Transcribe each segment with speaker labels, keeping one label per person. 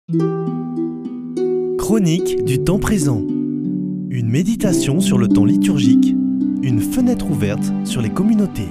Speaker 1: Chronique du temps présent. Une méditation sur le temps liturgique, une fenêtre ouverte sur les communautés.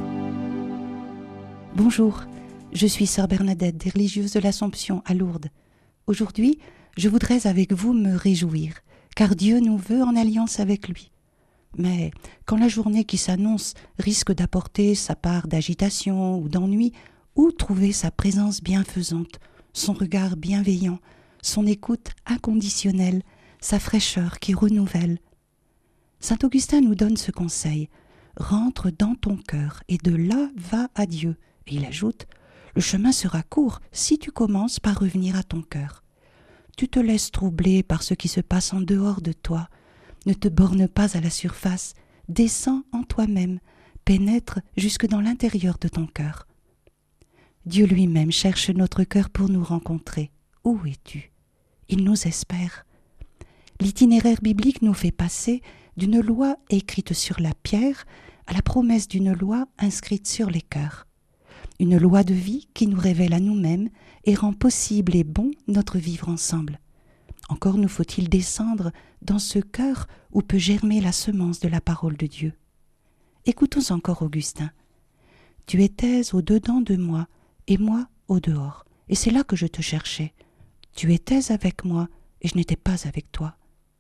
Speaker 2: Bonjour, je suis sœur Bernadette des religieuses de l'Assomption à Lourdes. Aujourd'hui, je voudrais avec vous me réjouir, car Dieu nous veut en alliance avec lui. Mais quand la journée qui s'annonce risque d'apporter sa part d'agitation ou d'ennui, où trouver sa présence bienfaisante, son regard bienveillant, son écoute inconditionnelle, sa fraîcheur qui renouvelle? Saint Augustin nous donne ce conseil: rentre dans ton cœur et de là va à Dieu. Et il ajoute: le chemin sera court si tu commences par revenir à ton cœur. Tu te laisses troubler par ce qui se passe en dehors de toi. Ne te borne pas à la surface, descends en toi-même, pénètre jusque dans l'intérieur de ton cœur. Dieu lui-même cherche notre cœur pour nous rencontrer. Où es-tu? Il nous espère. L'itinéraire biblique nous fait passer d'une loi écrite sur la pierre à la promesse d'une loi inscrite sur les cœurs. Une loi de vie qui nous révèle à nous-mêmes et rend possible et bon notre vivre ensemble. Encore nous faut-il descendre dans ce cœur où peut germer la semence de la parole de Dieu. Écoutons encore Augustin. « Tu étais au-dedans de moi, et moi au-dehors, et c'est là que je te cherchais. Tu étais avec moi, et je n'étais pas avec toi. »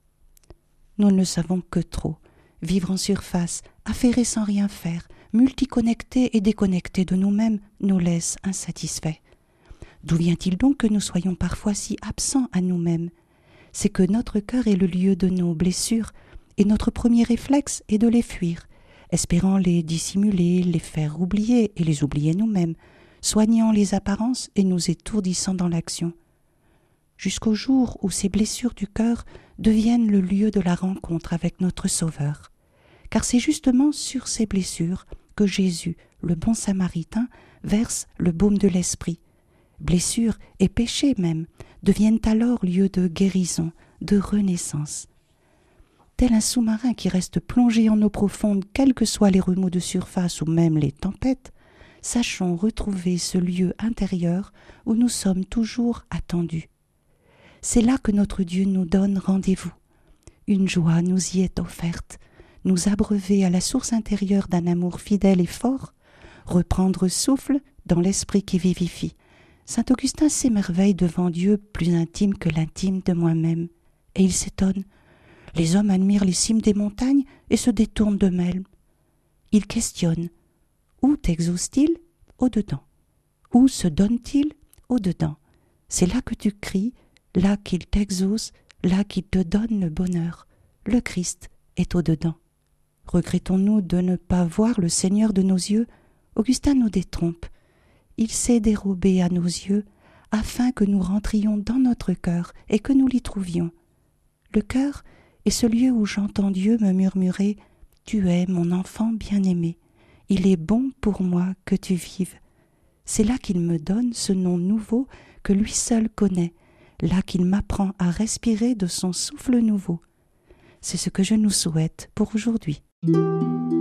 Speaker 2: Nous ne savons que trop. Vivre en surface, affairés sans rien faire, multiconnectés et déconnectés de nous-mêmes, nous laisse insatisfaits. D'où vient-il donc que nous soyons parfois si absents à nous-mêmes? C'est que notre cœur est le lieu de nos blessures, et notre premier réflexe est de les fuir, espérant les dissimuler, les faire oublier et les oublier nous-mêmes, soignant les apparences et nous étourdissant dans l'action. Jusqu'au jour où ces blessures du cœur deviennent le lieu de la rencontre avec notre Sauveur. Car c'est justement sur ces blessures que Jésus, le bon Samaritain, verse le baume de l'esprit. Blessures et péchés même deviennent alors lieu de guérison, de renaissance. Tel un sous-marin qui reste plongé en eau profonde, quels que soient les remous de surface ou même les tempêtes, sachons retrouver ce lieu intérieur où nous sommes toujours attendus. C'est là que notre Dieu nous donne rendez-vous. Une joie nous y est offerte, nous abreuver à la source intérieure d'un amour fidèle et fort, reprendre souffle dans l'esprit qui vivifie. Saint Augustin s'émerveille devant Dieu plus intime que l'intime de moi-même, et il s'étonne. Les hommes admirent les cimes des montagnes et se détournent d'eux-mêmes. Il questionne. Où t'exauce-t-il? Au-dedans. Où se donne-t-il? Au-dedans. C'est là que tu cries, là qu'il t'exauce, là qu'il te donne le bonheur. Le Christ est au-dedans. Regrettons-nous de ne pas voir le Seigneur de nos yeux? Augustin nous détrompe. Il s'est dérobé à nos yeux afin que nous rentrions dans notre cœur et que nous l'y trouvions. Le cœur est ce lieu où j'entends Dieu me murmurer « Tu es mon enfant bien-aimé, il est bon pour moi que tu vives. » C'est là qu'il me donne ce nom nouveau que lui seul connaît, là qu'il m'apprend à respirer de son souffle nouveau. C'est ce que je nous souhaite pour aujourd'hui.